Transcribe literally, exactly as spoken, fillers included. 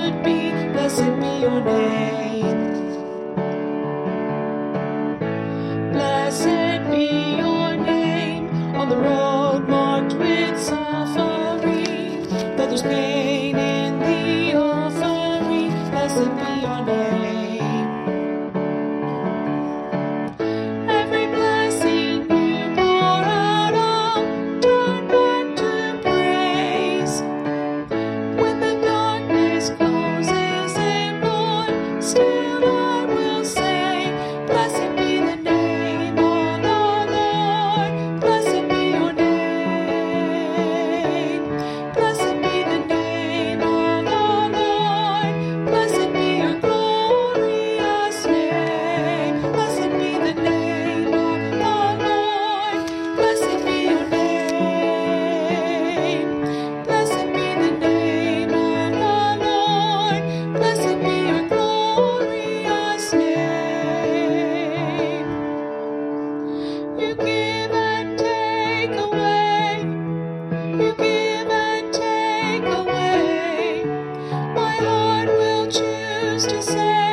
should be. Blessed be your name. Blessed be your name on the road marked with suffering. Though there's pain in the offering, blessed be your name. Every blessing you pour out, I'll turn back to praise. When the darkness closes in, Lord, still I will say, blessed be the name of the Lord. Blessed be your name. Blessed be the name of the Lord. Blessed be your glorious name. Blessed be the name of the Lord. Blessed be your name. Blessed be the name of the Lord. Blessed be your glorious name. You give and take away. You give and take away. My heart will choose to say,